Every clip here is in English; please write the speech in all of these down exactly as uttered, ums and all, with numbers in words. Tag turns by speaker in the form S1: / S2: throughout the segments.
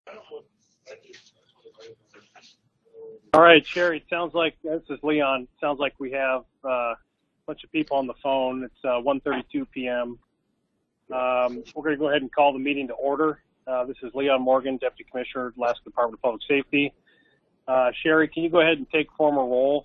S1: All right, Sherry, it sounds like, this is Leon, sounds like we have uh, a bunch of people on the phone. It's uh, one thirty-two p m Um, we're going to go ahead and call the meeting to order. Uh, this is Leon Morgan, Deputy Commissioner, Alaska Department of Public Safety. Uh, Sherry, can you go ahead and take formal roll?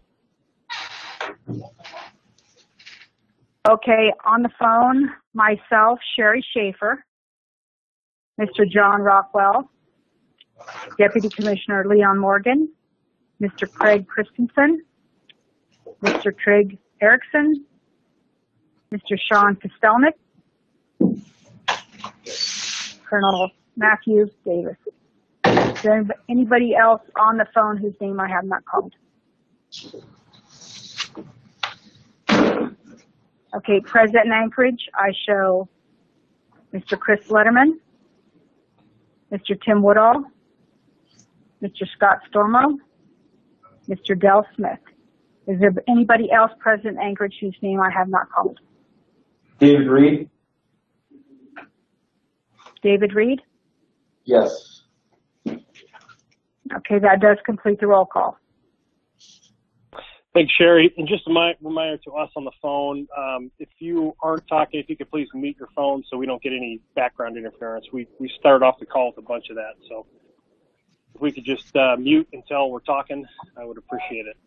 S2: Okay, on the phone, myself, Sherry Schaefer, Mister John Rockwell, Deputy Commissioner Leon Morgan, Mister Craig Christensen, Mister Trig Erickson, Mister Sean Kostelnik, Colonel Matthew Davis. Is there anybody else on the phone whose name I have not called? Okay, present in Anchorage, I show Mister Chris Letterman, Mister Tim Woodall, Mister Scott Stormo, Mister Del Smith. Is there anybody else present in Anchorage whose name I have not called?
S3: David Reed?
S2: David Reed?
S3: Yes.
S2: Okay, that does complete the roll call.
S1: Thanks, Sherry. And just a reminder to us on the phone, um, if you aren't talking, if you could please mute your phone so we don't get any background interference. We, we started off the call with a bunch of that, so if we could just uh, mute until we're talking, I would appreciate it.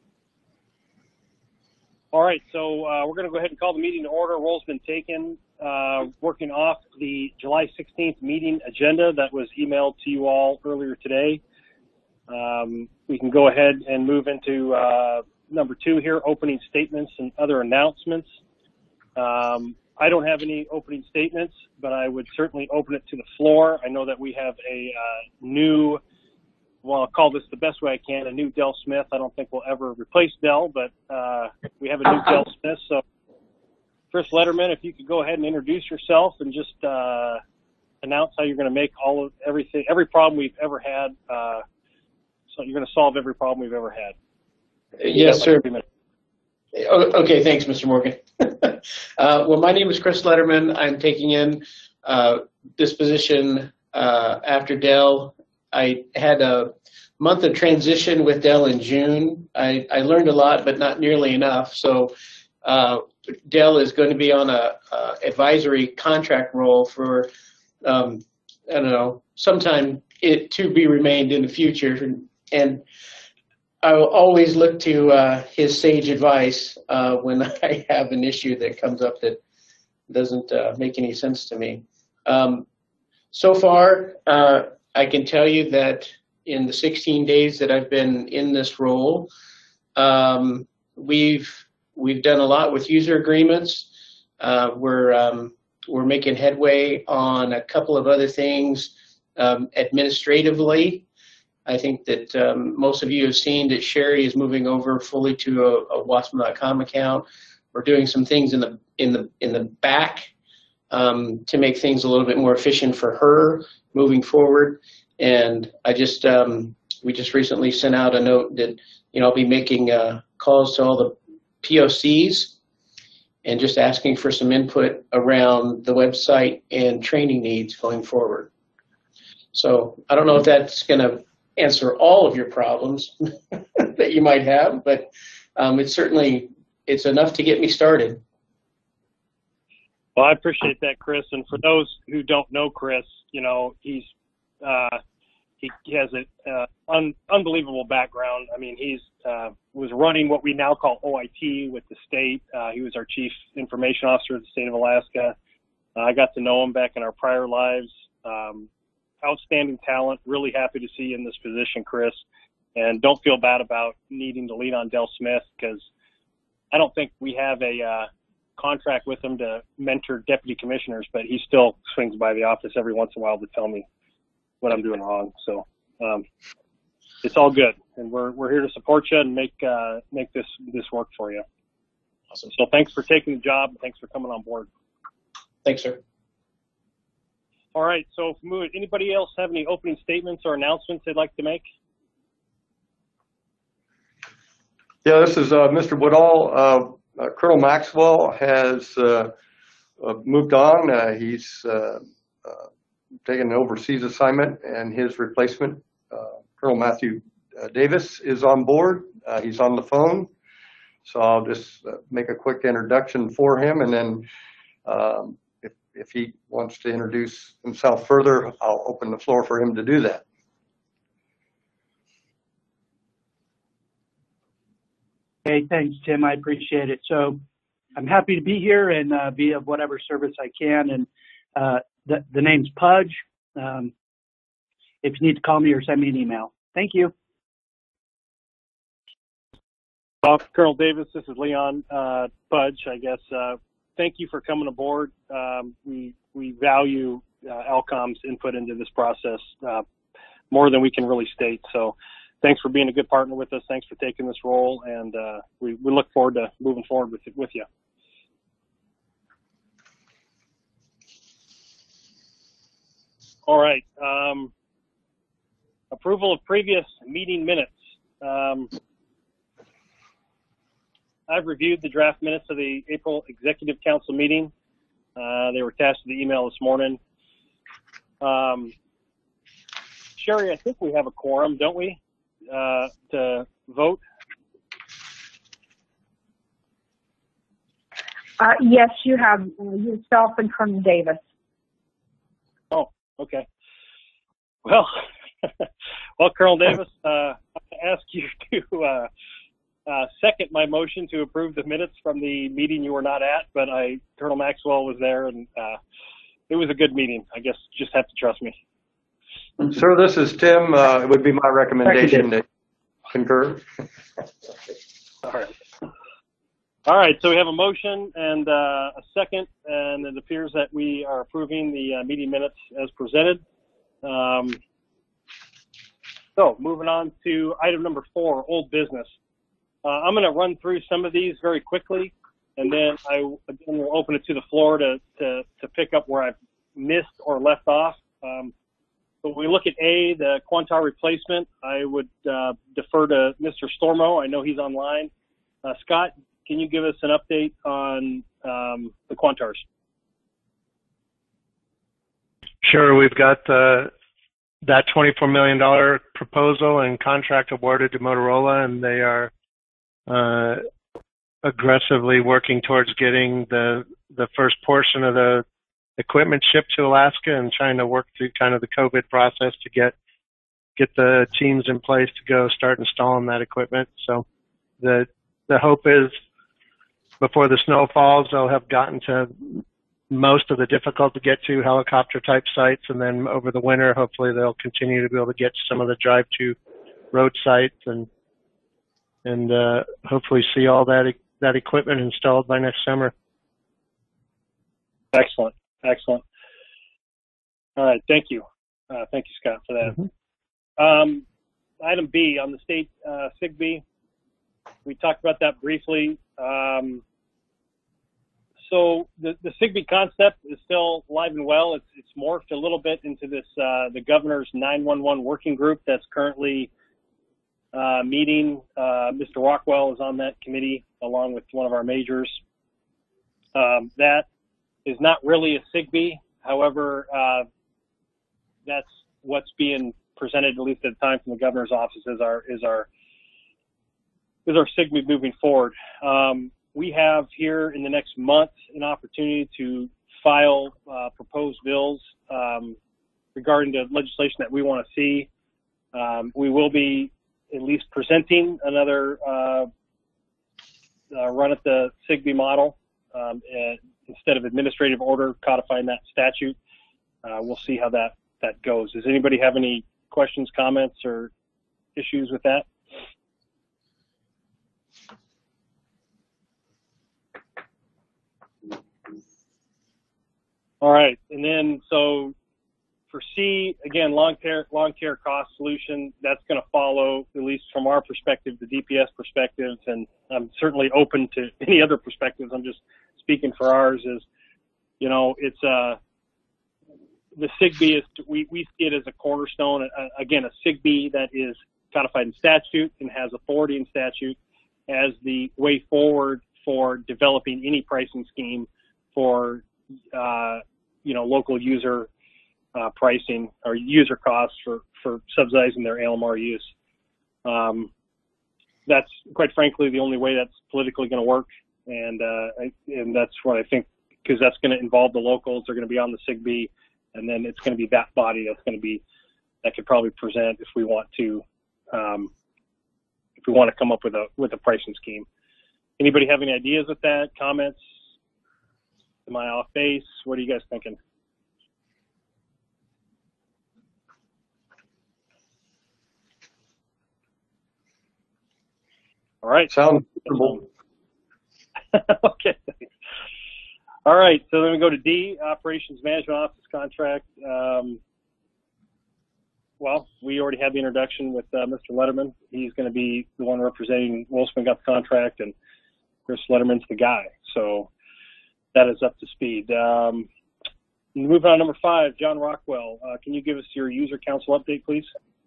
S1: All right, so uh, we're going to go ahead and call the meeting to order. Roll's been taken. Uh, working off the July sixteenth meeting agenda that was emailed to you all earlier today. Um, we can go ahead and move into uh, number two here, opening statements and other announcements. Um, I don't have any opening statements, but I would certainly open it to the floor. I know that we have a uh, new, well, I'll call this the best way I can, a new Del Smith. I don't think we'll ever replace Del, but uh, we have a new Del Smith. So, Chris Letterman, if you could go ahead and introduce yourself and just uh, announce how you're going to make all of everything, every problem we've ever had. Uh, so you're going to solve every problem we've ever had.
S4: Yes, sir. Okay, thanks, Mister Morgan. uh, well, my name is Chris Letterman. I'm taking in uh, this position uh, after Del. I had a month of transition with Del in June. I, I learned a lot, but not nearly enough. So uh, Del is going to be on a, a advisory contract role for, um, I don't know, sometime it to be remained in the future. And I will always look to uh, his sage advice uh, when I have an issue that comes up that doesn't uh, make any sense to me. Um, so far, uh, I can tell you that in the sixteen days that I've been in this role, um, we've we've done a lot with user agreements. Uh, we're um, we're making headway on a couple of other things um, administratively. I think that um, most of you have seen that Sherry is moving over fully to a, a Wasm dot com account. We're doing some things in the in the in the back um, to make things a little bit more efficient for her moving forward. And I just um, we just recently sent out a note that you know I'll be making uh, calls to all the P O Cs and just asking for some input around the website and training needs going forward. So I don't know if that's going to answer all of your problems that you might have, but um, it's certainly, it's enough to get me started.
S1: Well, I appreciate that, Chris. And for those who don't know Chris, you know, he's, uh, he, he has an uh, un, unbelievable background. I mean, he's uh, was running what we now call O I T with the state. Uh, he was our chief information officer of the state of Alaska. Uh, I got to know him back in our prior lives. Um, outstanding talent. Really happy to see you in this position, Chris. And don't feel bad about needing to lean on Del Smith, because I don't think we have a uh, contract with him to mentor deputy commissioners, but he still swings by the office every once in a while to tell me what I'm doing wrong. So um, it's all good, and we're we're here to support you and make uh, make this this work for you. Awesome. So thanks for taking the job. Thanks for coming on board.
S4: Thanks, sir.
S1: All right, so if we move, anybody else have any opening statements or announcements they'd like to make?
S3: Yeah, this is uh, Mister Woodall. Uh, uh, Colonel Maxwell has uh, uh, moved on. Uh, he's uh, uh, taking an overseas assignment, and his replacement, uh, Colonel Matthew uh, Davis, is on board. Uh, he's on the phone, so I'll just uh, make a quick introduction for him, and then um, if, if he wants to introduce himself further, I'll open the floor for him to do that.
S5: Hey, thanks, Tim. I appreciate it. So I'm happy to be here and uh, be of whatever service I can. And uh, the, the name's Pudge. Um, if you need to call me or send me an email. Thank you.
S1: Uh, Colonel Davis, this is Leon uh, Pudge, I guess. Uh, thank you for coming aboard. Um, we we value uh, ALCOM's input into this process uh, more than we can really state. So thanks for being a good partner with us. Thanks for taking this role, and uh, we, we look forward to moving forward with with you. All right. Um, approval of previous meeting minutes. Um, I've reviewed the draft minutes of the April Executive Council meeting. Uh, they were attached to the email this morning. Um, Sherry, I think we have a quorum, don't we, uh, to vote?
S2: Uh, yes, you have yourself and Colonel Davis.
S1: Oh, okay. Well, well, Colonel Davis, uh, I ask you to uh, uh, second my motion to approve the minutes from the meeting you were not at, but I, Colonel Maxwell was there, and uh, it was a good meeting. I guess just have to trust me.
S3: Sir, this is Tim. Uh, it would be my recommendation to concur.
S1: All right. All right, so we have a motion and uh, a second, and it appears that we are approving the uh, meeting minutes as presented. Um, so moving on to item number four, old business. Uh, I'm going to run through some of these very quickly, and then I again will open it to the floor to, to, to pick up where I've missed or left off. Um, but when we look at A, the Quantar replacement, I would uh, defer to Mister Stormo. I know he's online. Uh, Scott, can you give us an update on um, the Quantars?
S6: Sure. We've got uh, that twenty-four million dollars proposal and contract awarded to Motorola, and they are uh, aggressively working towards getting the the first portion of the equipment shipped to Alaska and trying to work through kind of the COVID process to get get the teams in place to go start installing that equipment. So the the hope is before the snow falls, they'll have gotten to most of the difficult to get to helicopter type sites, and then over the winter, hopefully they'll continue to be able to get to some of the drive to road sites and and uh, hopefully see all that that equipment installed by next summer.
S1: Excellent, excellent. All right, thank you, uh, thank you, Scott, for that. Mm-hmm. Um, item B on the state uh, S I G B. We talked about that briefly. Um, so the, the S I G B concept is still alive and well. It's, it's morphed a little bit into this, uh, the governor's nine one one working group that's currently uh, meeting. Uh, Mister Rockwell is on that committee along with one of our majors. Um, that is not really a S I G B. However, uh, that's what's being presented, at least at the time, from the governor's office is our, is our, is our S I G B moving forward. Um, we have here in the next month an opportunity to file uh, proposed bills um, regarding the legislation that we want to see. Um, we will be at least presenting another uh, uh, run at the S I G B model um, and instead of administrative order codifying that statute. Uh, we'll see how that, that goes. Does anybody have any questions, comments, or issues with that? All right, and then so for C, again, long care, long care cost solution, that's going to follow, at least from our perspective, the D P S perspectives, and I'm certainly open to any other perspectives. I'm just speaking for ours. Is, you know, it's uh, the S I G B is, we, we see it as a cornerstone, uh, again, a S I G B that is codified in statute and has authority in statute as the way forward for developing any pricing scheme for, uh, you know, local user uh, pricing or user costs for, for subsidizing their A L M R use. Um, that's quite frankly the only way that's politically going to work, and uh, I, and that's what I think, because that's going to involve the locals. They're going to be on the S I G B, and then it's going to be that body that's going to be that could probably present if we want to um, if we want to come up with a with a pricing scheme. Anybody have any ideas with that? Comments? Am I off base? What are you guys thinking? All right.
S3: Sounds reasonable.
S1: Okay. All right. So then we go to D, Operations Management Office contract. Um, well, we already had the introduction with uh, Mister Letterman. He's going to be the one representing Wolfsman got the contract, and Chris Letterman's the guy. So that is up to speed. Um, moving on, number five, John Rockwell. Uh, can you give us your user council update, please?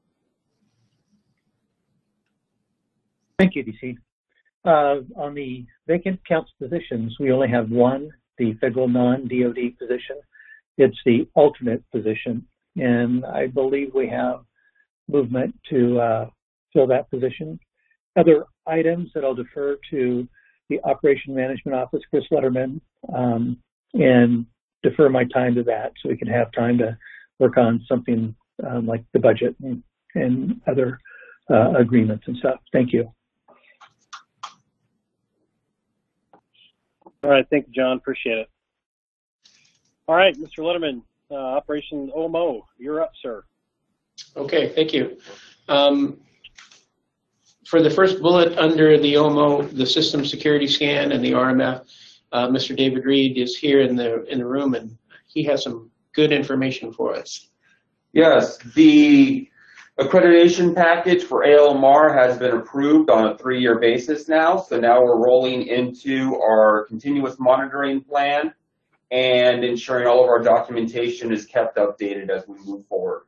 S7: Thank you, D C. Uh, on the vacant council positions, we only have one, the federal non-D O D position. It's the alternate position, and I believe we have movement to uh, fill that position. Other items that I'll defer to the Operation Management Office, Chris Letterman, um, and defer my time to that so we can have time to work on something um, like the budget and, and other uh, agreements and stuff. Thank you.
S1: All right. Thank you, John. Appreciate it. All right, Mister Letterman, uh, Operation O M O, you're up, sir.
S4: Okay, thank you. Um, for the first bullet under the O M O, the system security scan and the R M F, uh, Mister David Reed is here in the in the room, and he has some good information for us.
S8: Yes, the accreditation package for A L M R has been approved on a three-year basis now. So now we're rolling into our continuous monitoring plan and ensuring all of our documentation is kept updated as we move forward.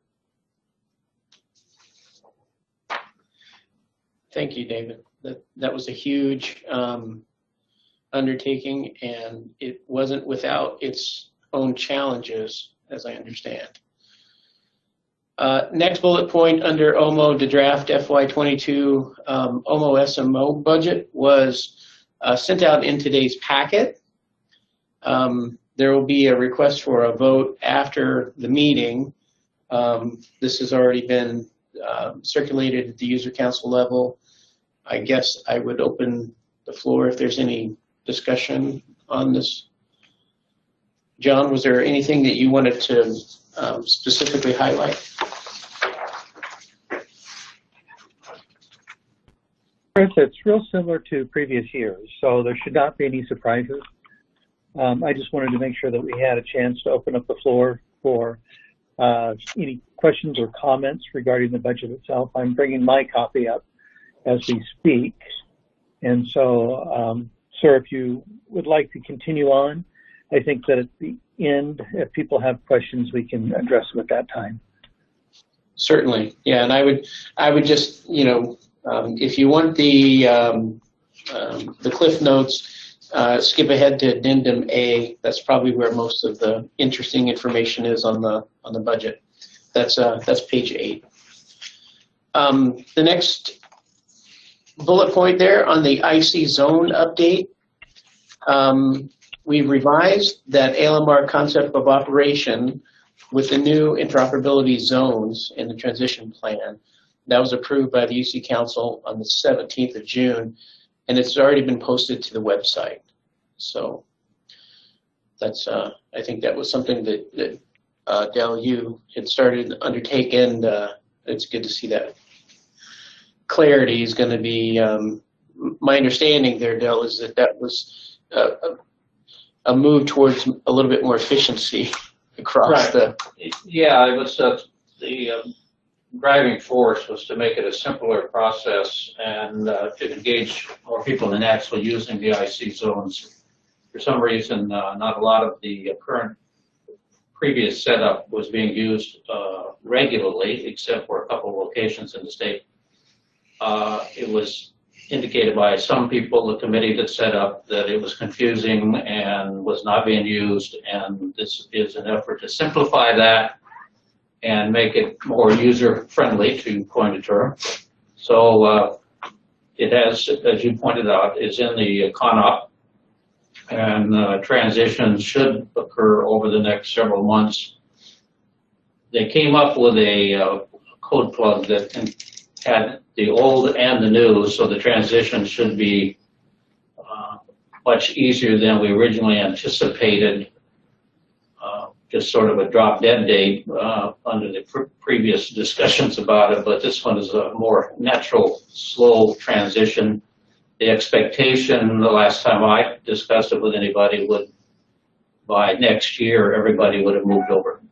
S4: Thank you, David. That, that was a huge um, undertaking, and it wasn't without its own challenges, as I understand. Uh, next bullet point under O M O, the draft F Y twenty-two um, O M O S M O budget was uh, sent out in today's packet. Um, there will be a request for a vote after the meeting. Um, this has already been uh, circulated at the user council level. I guess I would open the floor if there's any discussion on this. John, was there anything that you wanted to um, specifically highlight?
S7: Chris, it's real similar to previous years, so there should not be any surprises. Um, I just wanted to make sure that we had a chance to open up the floor for uh, any questions or comments regarding the budget itself. I'm bringing my copy up as we speak, and so, um, sir, if you would like to continue on, I think that at the end, if people have questions, we can address them at that time.
S4: Certainly, yeah, and I would, I would just, you know, um, if you want the um, um, the Cliff Notes, uh, skip ahead to addendum A. That's probably where most of the interesting information is on the on the budget. That's uh, that's page eight. Um, the next bullet point there on the I C zone update. Um, we revised that A L M R concept of operation with the new interoperability zones in the transition plan. That was approved by the U C Council on the seventeenth of June, and it's already been posted to the website. So that's, uh, I think that was something that, that uh, Del, you had started undertaking. Uh, it's good to see that clarity is going to be, um, my understanding there, Del, is that that was a, a, a move towards a little bit more efficiency across
S9: right.
S4: the.
S9: Yeah, it was uh, the um, driving force was to make it a simpler process and uh, to engage more people in actually using the I C zones. For some reason, uh, not a lot of the current previous setup was being used uh, regularly, except for a couple of locations in the state. Uh, it was indicated by some people, the committee that set up, that it was confusing and was not being used, and this is an effort to simplify that and make it more user-friendly, to coin a term. So uh, it has, as you pointed out, is in the CONOP, and uh, transition should occur over the next several months. They came up with a uh, code plug that had the old and the new, so the transition should be uh, much easier than we originally anticipated. Uh, just sort of a drop dead date uh, under the pr previous discussions about it, but this one is a more natural, slow transition. The expectation the last time I discussed it with anybody would, by next year, everybody would have moved over.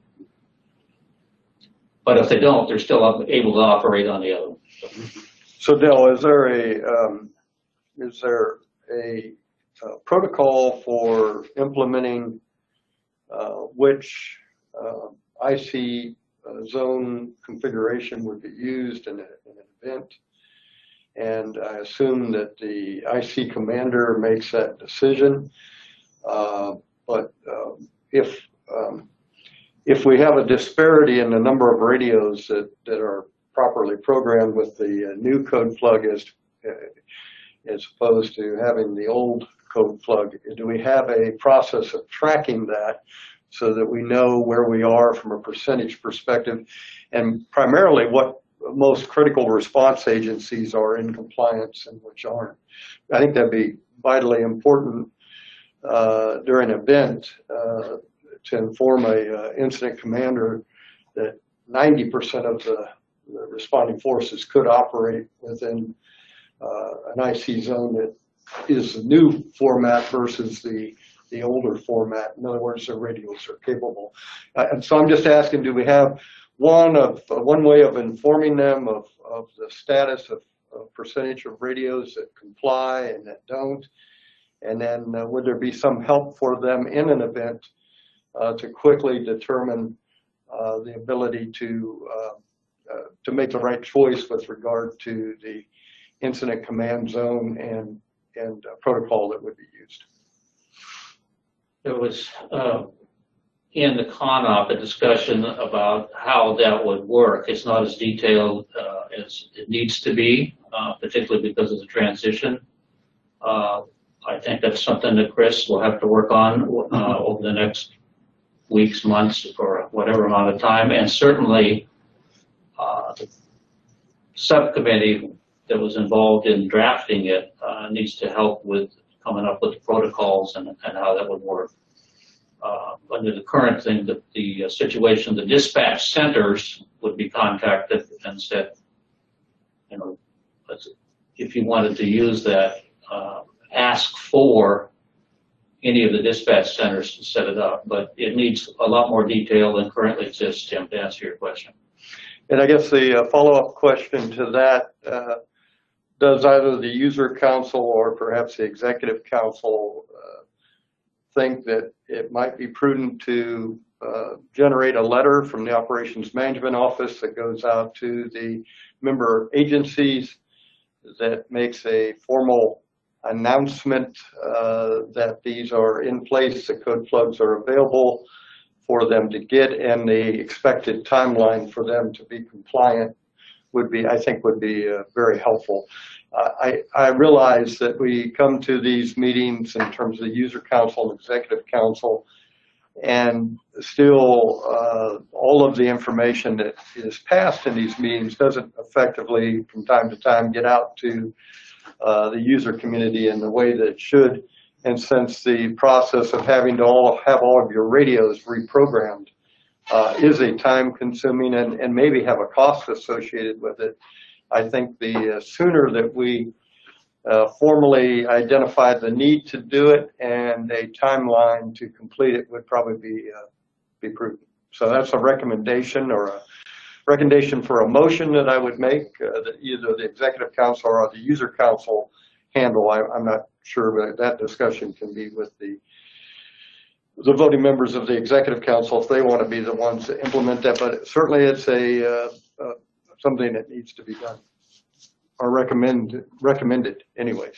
S9: But if they don't, they're still able to operate on the other one.
S3: So Dell, is there a um, is there a, uh protocol for implementing uh, which uh, I C uh, zone configuration would be used in, a, in an event? And I assume that the I C commander makes that decision. Uh, but um, if um, if we have a disparity in the number of radios that, that are properly programmed with the uh, new code plug as, uh, as opposed to having the old code plug, do we have a process of tracking that so that we know where we are from a percentage perspective, and primarily what most critical response agencies are in compliance and which aren't? I think that'd be vitally important uh, during an event uh, to inform a uh, incident commander that ninety percent of the, the responding forces could operate within uh, an I C zone that is the new format versus the the older format. In other words, the radios are capable. Uh, and so I'm just asking, do we have one of uh, one way of informing them of, of the status of, of percentage of radios that comply and that don't? And then uh, would there be some help for them in an event uh, to quickly determine uh, the ability to uh, uh, to make the right choice with regard to the incident command zone and and uh, protocol that would be used?
S9: There was uh, in the CONOP a discussion about how that would work. It's not as detailed uh, as it needs to be, uh, particularly because of the transition. Uh, I think that's something that Chris will have to work on uh, over the next weeks, months, or whatever amount of time. And certainly uh, the subcommittee that was involved in drafting it uh, needs to help with coming up with the protocols and, and how that would work. Uh, under the current thing, the, the uh, situation, the dispatch centers would be contacted and said, you know, if you wanted to use that, uh, ask for any of the dispatch centers to set it up. But it needs a lot more detail than currently exists, Tim, to answer your question.
S3: And I guess the uh, follow-up question to that, uh, does either the user council or perhaps the executive council uh, think that it might be prudent to uh, generate a letter from the operations management office that goes out to the member agencies that makes a formal announcement uh, that these are in place, the code plugs are available for them to get, and the expected timeline for them to be compliant would be, I think, would be uh, very helpful. Uh, I, I realize that we come to these meetings in terms of the user council and executive council, and still uh, all of the information that is passed in these meetings doesn't effectively, from time to time, get out to uh, the user community in the way that it should. And since the process of having to all have all of your radios reprogrammed uh, is a time-consuming and, and maybe have a cost associated with it, I think the uh, sooner that we uh, formally identify the need to do it and a timeline to complete it would probably be uh, be prudent. So that's a recommendation or a recommendation for a motion that I would make uh, that either the executive council or the user council handle. I, I'm not sure, but that discussion can be with the the voting members of the executive council if they want to be the ones to implement that. But certainly it's a uh, uh, something that needs to be done or recommend recommended anyways.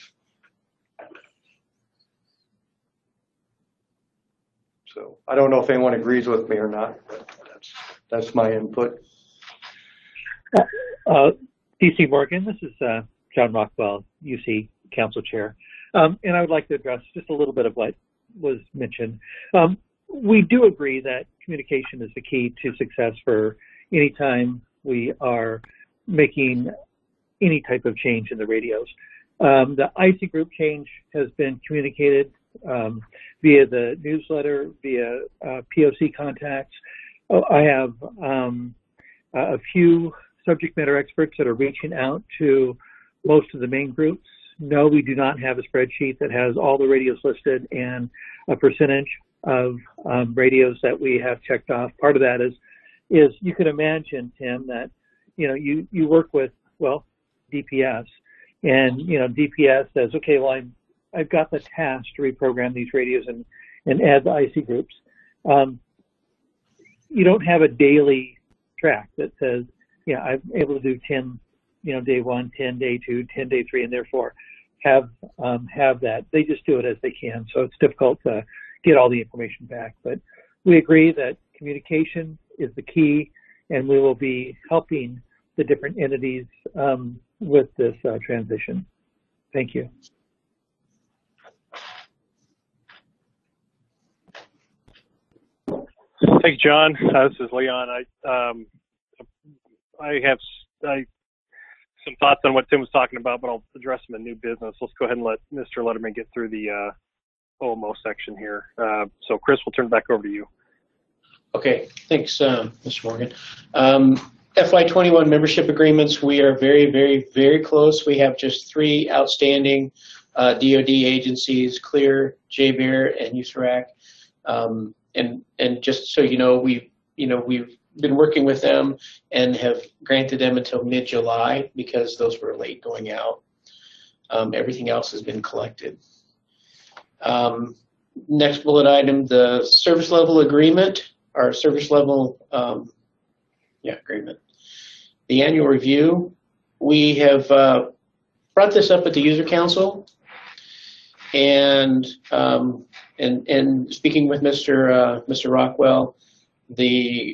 S3: So I don't know if anyone agrees with me or not, but that's that's my input.
S7: Uh, uh, D C Morgan, this is uh, John Rockwell, U C Council Chair. Um, and I would like to address just a little bit of what was mentioned. Um, we do agree that communication is the key to success for any time we are making any type of change in the radios. Um, the I C group change has been communicated um, via the newsletter, via uh, P O C contacts. Oh, I have um, a few subject matter experts that are reaching out to most of the main groups. No, we do not have a spreadsheet that has all the radios listed and a percentage of um, radios that we have checked off. Part of that is, is you can imagine, Tim, that, you know, you, you work with, well, D P S, and, you know, D P S says, okay, well, I'm, I've got the task to reprogram these radios and, and add the I C groups. Um, you don't have a daily track that says, yeah, I'm able to do ten, you know, day one, ten, day two, ten, day three, and therefore have um, have that. They just do it as they can, so it's difficult to get all the information back. But we agree that communication is the key, and we will be helping the different entities um, with this uh, transition. Thank you.
S1: Thank you, John. Uh, this is Leon. I um, I have I, some thoughts on what Tim was talking about, but I'll address them in new business. Let's go ahead and let Mister Letterman get through the uh, O M O section here. Uh, so, Chris, we'll turn it back over to you.
S4: Okay, thanks, um, Mister Morgan. Um, F Y twenty-one membership agreements, we are very, very, very close. We have just three outstanding uh, D O D agencies, CLEAR, J B E R, and U S A R A C. Um, and and just so you know, we you know we've been working with them and have granted them until mid-July because those were late going out. Um, everything else has been collected. Um, next bullet item, the service level agreement, our service level um, yeah, agreement. The annual review, we have uh, brought this up at the user council, and um, and and speaking with Mister Uh, Mister Rockwell, the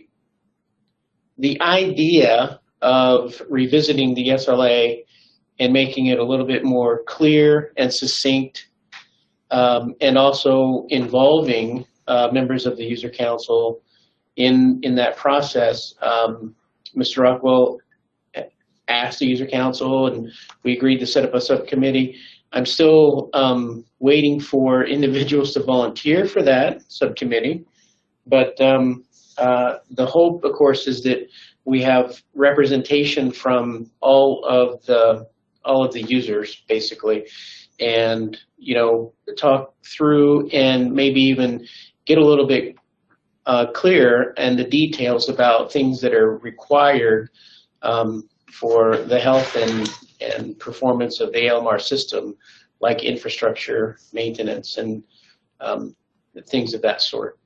S4: the idea of revisiting the S L A and making it a little bit more clear and succinct, um, and also involving uh, members of the user council in in that process. Um, Mister Rockwell asked the user council, and we agreed to set up a subcommittee. I'm still um, waiting for individuals to volunteer for that subcommittee, but um, uh, the hope, of course, is that we have representation from all of the all of the users, basically, and you know, talk through and maybe even get a little bit uh, clearer and the details about things that are required um, for the health and and performance of the A L M R system, like infrastructure maintenance and um, things of that sort.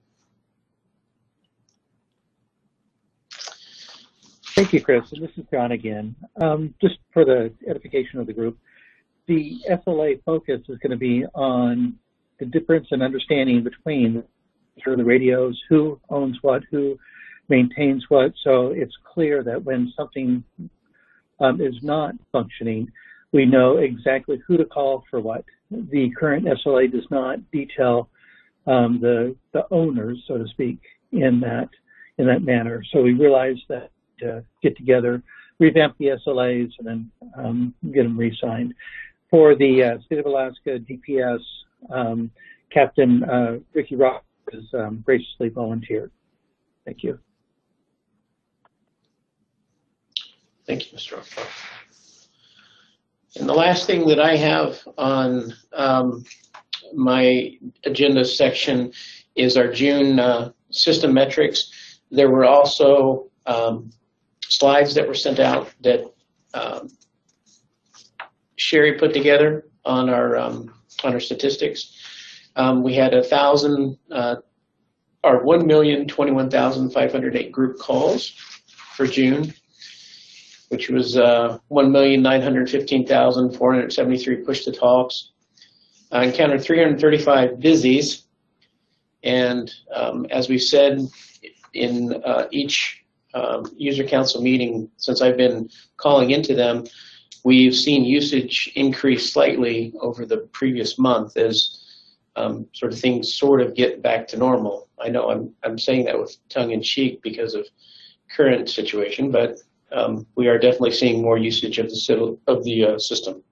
S7: Thank you, Chris. And this is John again. Um, just for the edification of the group, the S L A focus is going to be on the difference in understanding between sort of the radios, who owns what, who maintains what, so it's clear that when something um, is not functioning, we know exactly who to call for what. The current S L A does not detail um, the the owners, so to speak, in that in that manner. So we realized that to get together, revamp the S L As, and then um, get them re-signed. For the uh, State of Alaska D P S, um, Captain uh, Ricky Rock has um, graciously volunteered. Thank you.
S4: Thank you, Mister Rockwell. And the last thing that I have on um, my agenda section is our June uh, system metrics. There were also um, slides that were sent out that um, Sherry put together on our um, on our statistics. Um, we had a thousand, uh, or one million twenty-one thousand five hundred eight group calls for June, which was uh, one million nine hundred fifteen thousand four hundred seventy-three push-to-talks. I encountered three hundred thirty-five busies, and um, as we said in uh, each um, user council meeting, since I've been calling into them, we've seen usage increase slightly over the previous month as um, sort of things sort of get back to normal. I know I'm I'm saying that with tongue in cheek because of current situation, but um, we are definitely seeing more usage of the of the uh, system.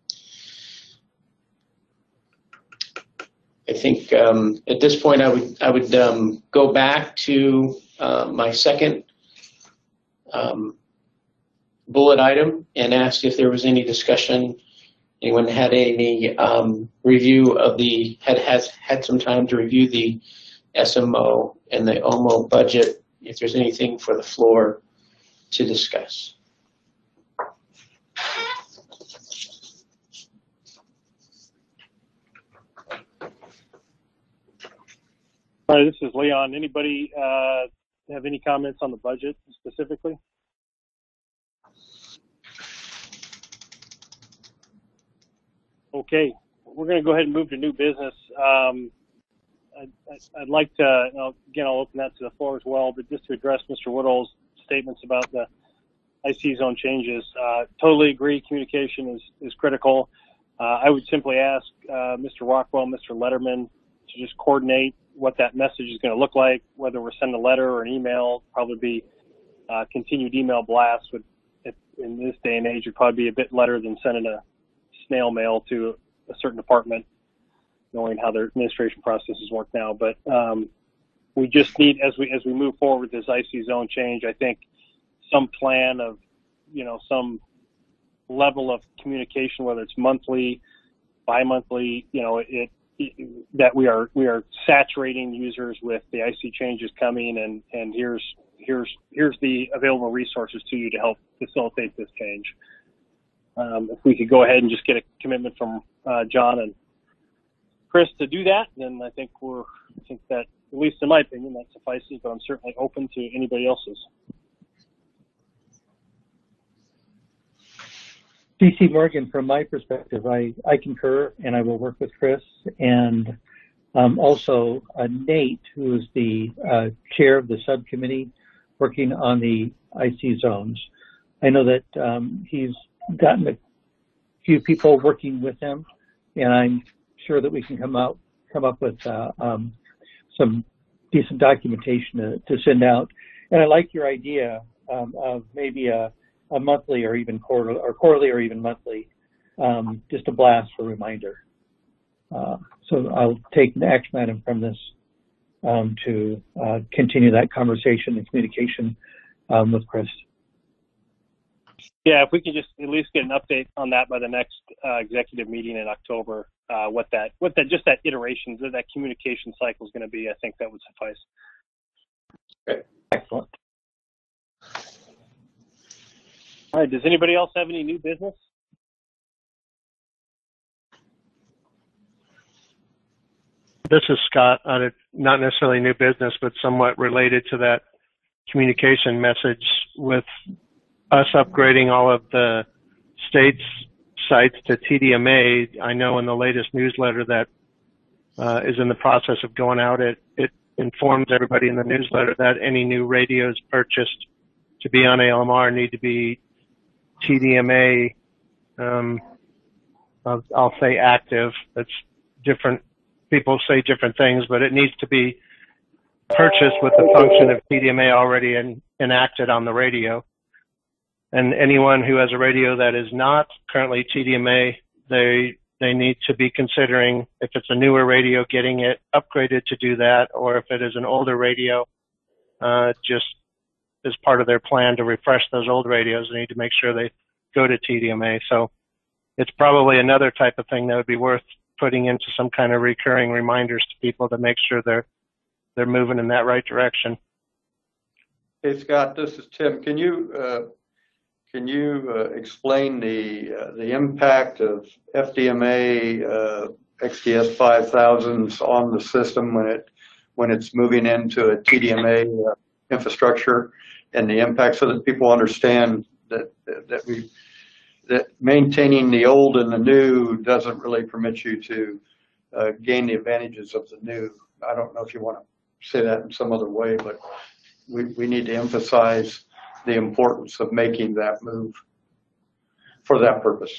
S4: I think um, at this point I would I would um, go back to uh, my second um, bullet item and ask if there was any discussion. Anyone had any um, review of the had has had some time to review the S M O and the O M O budget? If there's anything for the floor to discuss.
S1: Hi, this is Leon. Anybody uh, have any comments on the budget specifically? Okay, we're going to go ahead and move to new business. Um, I'd, I'd like to, you know, again, I'll open that to the floor as well, but just to address Mister Woodall's statements about the I C zone changes. Uh, totally agree, communication is, is critical. Uh, I would simply ask uh, Mister Rockwell, Mister Letterman to just coordinate what that message is going to look like, whether we're sending a letter or an email. Probably be uh, continued email blasts would, in this day and age, would probably be a bit better than sending a snail mail to a certain department, knowing how their administration processes work now. But um, we just need, as we as we move forward with this I C zone change, I think some plan of, you know, some level of communication, whether it's monthly, bi-monthly, you know, it, it that we are we are saturating users with the I C changes coming, and and here's here's here's the available resources to you to help facilitate this change. Um, if we could go ahead and just get a commitment from uh, John and Chris to do that, then I think we're, I think that, at least in my opinion, that suffices, but I'm certainly open to anybody else's.
S7: D C Morgan, from my perspective, I, I concur, and I will work with Chris and um, also uh, Nate, who is the uh, chair of the subcommittee working on the I C zones. I know that um, he's gotten a few people working with him, and I'm sure that we can come out, come up with uh, um, some decent documentation to, to send out. And I like your idea um, of maybe a, a monthly or even quarterly, or quarterly or even monthly, um, just a blast for reminder. Uh, so I'll take an action item from this um, to uh, continue that conversation and communication um, with Chris.
S1: Yeah, if we can just at least get an update on that by the next uh, executive meeting in October, uh, what that, what that, just that iteration, that communication cycle is going to be, I think that would suffice.
S7: Okay. Excellent.
S1: All right. Does anybody else have any new business?
S6: This is Scott. Uh, not necessarily new business, but somewhat related to that communication message with us upgrading all of the state's sites to T D M A. I know in the latest newsletter that uh, is in the process of going out, it, it informs everybody in the newsletter that any new radios purchased to be on A L M R need to be T D M A, um, I'll, I'll say active. That's different. People say different things, but it needs to be purchased with the function of T D M A already in, enacted on the radio. And anyone who has a radio that is not currently T D M A, they they need to be considering, if it's a newer radio, getting it upgraded to do that, or if it is an older radio, uh, just as part of their plan to refresh those old radios, they need to make sure they go to T D M A. So it's probably another type of thing that would be worth putting into some kind of recurring reminders to people to make sure they're they're moving in that right direction.
S3: Hey, Scott, this is Tim. Can you uh, can you uh, explain the uh, the impact of F D M A uh, X D S five thousands on the system when it when it's moving into a T D M A uh, infrastructure, and the impact, so that people understand that that we that maintaining the old and the new doesn't really permit you to uh, gain the advantages of the new. I don't know if you want to say that in some other way, but we, we need to emphasize the importance of making that move for that purpose.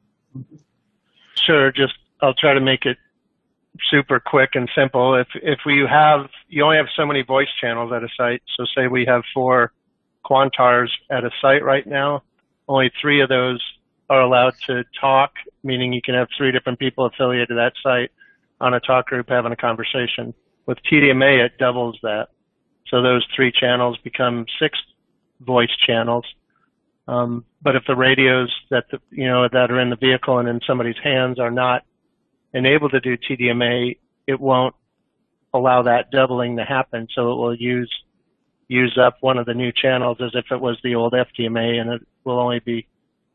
S6: Sure. Just, I'll try to make it super quick and simple. If, if we have, you only have so many voice channels at a site. So say we have four Quantars at a site right now, only three of those are allowed to talk, meaning you can have three different people affiliated to that site on a talk group having a conversation. With T D M A, it doubles that. So those three channels become six voice channels. Um, but if the radios that the, you know that are in the vehicle and in somebody's hands are not enabled to do T D M A, it won't allow that doubling to happen. So it will use use up one of the new channels as if it was the old F D M A, and it will only be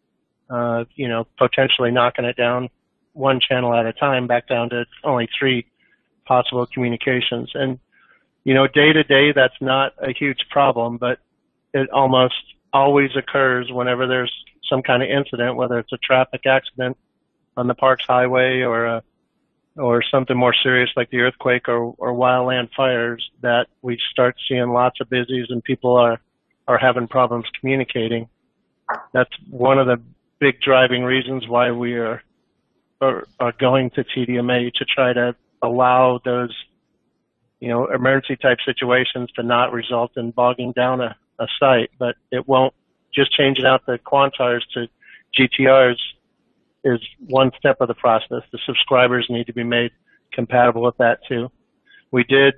S6: uh, you know potentially knocking it down one channel at a time back down to only three possible communications. And you know day to day that's not a huge problem, but it almost always occurs whenever there's some kind of incident, whether it's a traffic accident on the Parks Highway or a, or something more serious like the earthquake or, or wildland fires, that we start seeing lots of busies and people are, are having problems communicating. That's one of the big driving reasons why we are, are, are going to T D M A, to try to allow those, you know, emergency type situations to not result in bogging down a, a site. But it won't, just changing out the Quantars to G T Rs is one step of the process. The subscribers need to be made compatible with that too. We did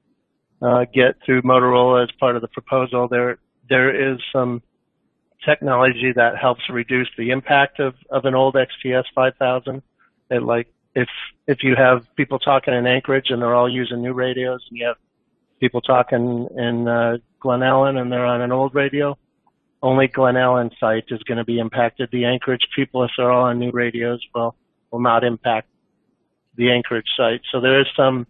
S6: uh, get through Motorola as part of the proposal. There, there is some technology that helps reduce the impact of, of an old X T S five thousand. It, like if if you have people talking in Anchorage and they're all using new radios, and you have people talking in uh, Glen Ellen and they're on an old radio, only Glen Ellen site is going to be impacted. The Anchorage people, if they're all on new radios, will will not impact the Anchorage site. So there is some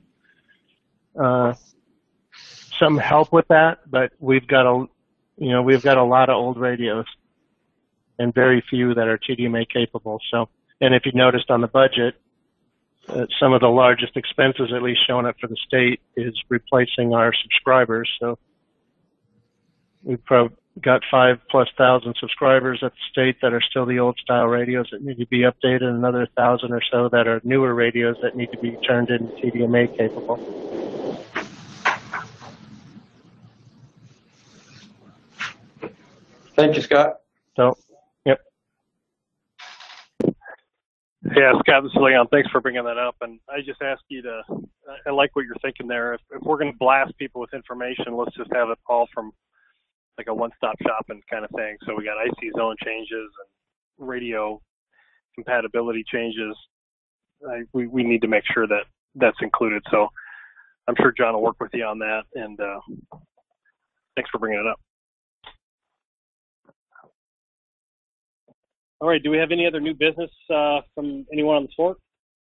S6: uh, some help with that, but we've got a you know we've got a lot of old radios and very few that are T D M A capable. So, and if you noticed on the budget, uh, some of the largest expenses, at least showing up for the state, is replacing our subscribers. So we've probably got five plus thousand subscribers at the state that are still the old style radios that need to be updated, and another thousand or so that are newer radios that need to be turned into T D M A capable.
S3: Thank you, Scott.
S6: So, yep.
S1: Yeah, Scott, this is Leon. Thanks for bringing that up. And I just ask you to, I like what you're thinking there. If, if we're going to blast people with information, let's just have it all from like a one-stop shopping kind of thing. So we got I C zone changes and radio compatibility changes. I, we, we need to make sure that that's included. So I'm sure John will work with you on that. And uh, thanks for bringing it up. All right. Do we have any other new business uh, from anyone on the floor?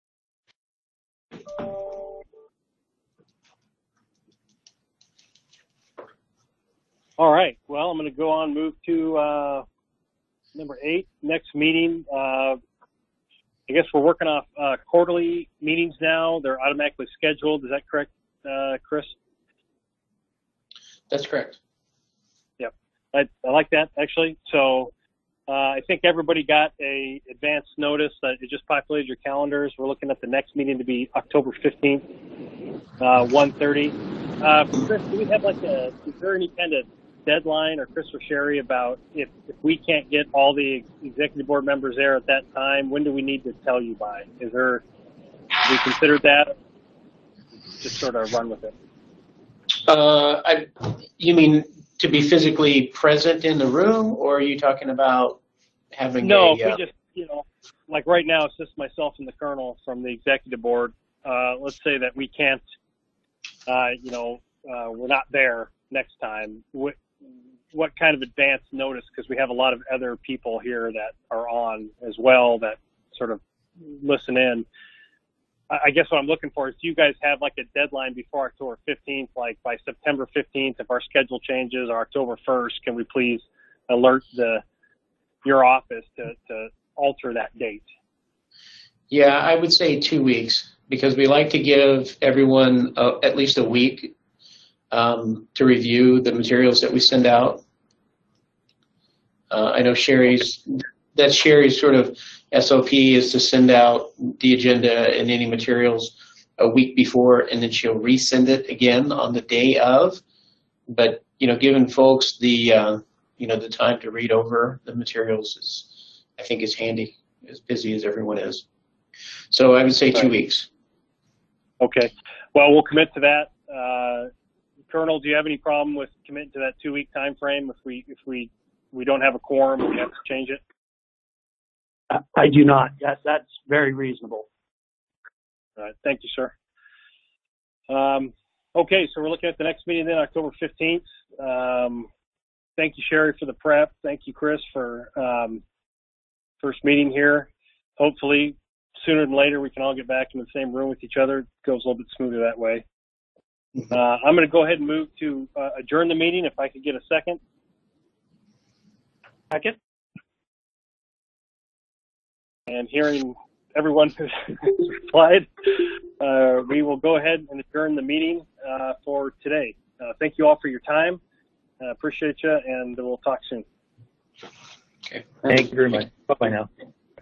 S1: All right. Well, I'm going to go on, move to uh, number eight, next meeting. Uh, I guess we're working off uh, quarterly meetings now. They're automatically scheduled. Is that correct, uh, Chris?
S4: That's correct.
S1: Yep. I, I like that, actually. So uh, I think everybody got a advance notice that it just populated your calendars. We're looking at the next meeting to be October fifteenth, uh, one thirty. Uh, Chris, do we have like a, is there any kind of deadline, or Chris or Sherry, about if, if we can't get all the executive board members there at that time, when do we need to tell you by? Is there, have we considered that? Just sort of run with it.
S4: Uh, I, you mean to be physically present in the room, or are you talking about having
S1: no,
S4: a... No,
S1: if we uh, just, you know, like right now it's just myself and the colonel from the executive board. Uh, let's say that we can't, uh, you know, uh, we're not there next time. What, what kind of advance notice, because we have a lot of other people here that are on as well that sort of listen in. I guess what I'm looking for is, do you guys have like a deadline before October fifteenth, like by September fifteenth, if our schedule changes, or October first, can we please alert the your office to, to alter that date?
S4: Yeah, I would say two weeks, because we like to give everyone uh, at least a week um, to review the materials that we send out. Uh, I know Sherry's, that's Sherry's sort of S O P is to send out the agenda and any materials a week before, and then she'll resend it again on the day of. But, you know, giving folks the, uh, you know, the time to read over the materials is, I think, is handy, as busy as everyone is. So I would say two weeks.
S1: Okay. Well, we'll commit to that. Uh, Colonel, do you have any problem with committing to that two-week time frame if we if we we don't have a quorum and we have to change it?
S5: I, I do not. That, that's very reasonable.
S1: All right. Thank you, sir. Um, okay, so we're looking at the next meeting then, October fifteenth. Um, thank you, Sherry, for the prep. Thank you, Chris, for um, first meeting here. Hopefully, sooner than later, we can all get back in the same room with each other. It goes a little bit smoother that way. Uh, I'm going to go ahead and move to uh, adjourn the meeting, if I could get a second.
S5: Second.
S1: And hearing everyone who's replied, uh, we will go ahead and adjourn the meeting uh, for today. Uh, thank you all for your time. Uh, appreciate you, and we'll talk soon.
S4: Okay.
S7: Thank you very much. Bye-bye now.